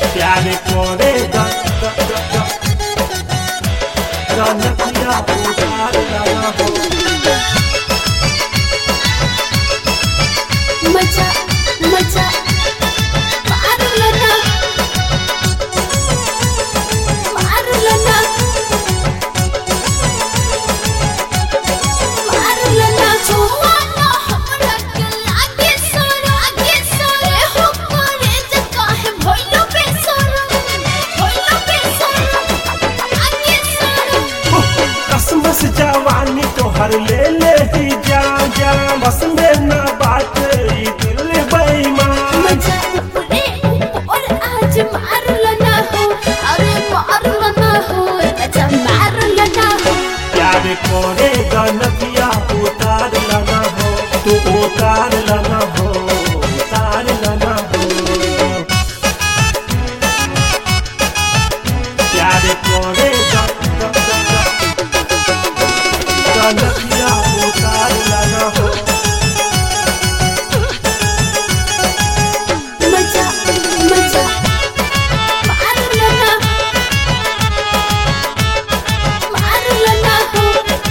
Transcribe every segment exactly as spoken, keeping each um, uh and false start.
प्यार करे नथिया उतार लगा हो मजा मजा मार लना मार लना मार लना छोवा ना हमरा के लागे सोरा आगे सोरे हो करे जे काहे भइलो बेसरा भइलो बेसरा आगे सोरा कसमस जवानी तोहर ले ले ही जा जा बस में ना बात दिल बेईमान मजा ऊपरे और आज मार लना हो अरे मार लना हो मजा मार लना हो प्यार करे नथिया उतार लगा हो तू उतार लगा हो उतार लगा हो प्यार करे नथिया उतार लगा हो मजा मजा मार लना मार लना हो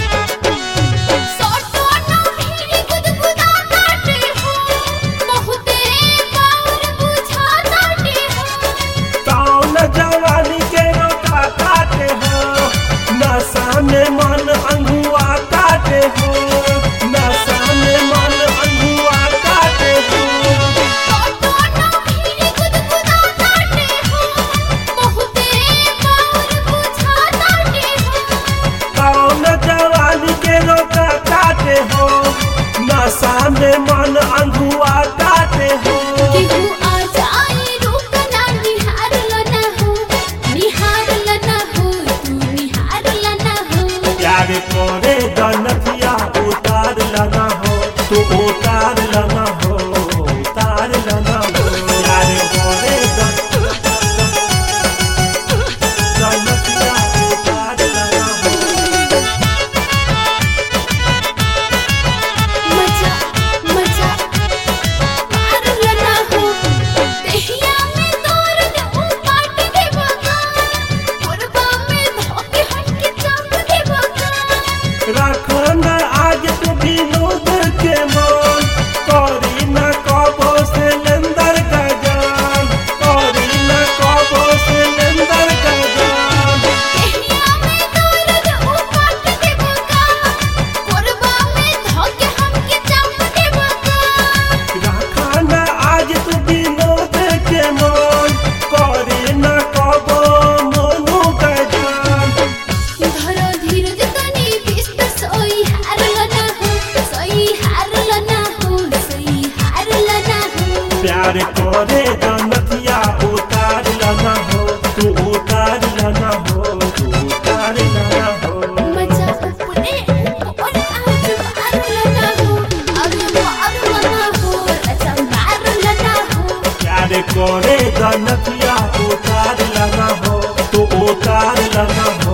सोटो ना भीड़ी गुदगुदा काटे हो बहुते बार बुझा काटे हो कौन जवानी के रोका काटे हो नशा में मन अंगुआ काटे हो नशा में मन अंगुआ काटे हो सोटो ना भीड़ी गुदगुदा काटे हो बहुते बार बुझा काटे हो कौन जवानी के रोका काटे हो नशा में मन अंगुआ काटे हो केहू आ जाए रुकना निहार लना हो निहार लना हो तू निहार लना हो प्यार करे नथिया उतार लगा हो तू उतार लगा हो उतार लगा हो प्यार करे नथिया उतार लगा हो मजा मजा मार लना हो देहिया में दर्द ऊ काट दे बगा पुरबा में धोके हटके चाप दे बगा रखन आज तू विनोद के मन करी न कबो से लेंदर का जान करी न कबो से लेंदर का जान देहिया में दर्द ऊ काट दे बगा पुरबा में धोके हमके चाप दे बगा रखन आज तू विनोद के मन करी न कबो मनु का जान धरो धीरज तनी बिस्त सोई हार लना हो सोई हार लना हो सोई हार लना हो प्यार करे नथिया उतार लगा हो तू उतार लगा हो तू उतार लगा हो मजा ऊपरे और आज मार लना हो अरे मार लना हो अच्छा मार लना हो प्यार करे नथिया उतार लगा हो तू उतार लगा हो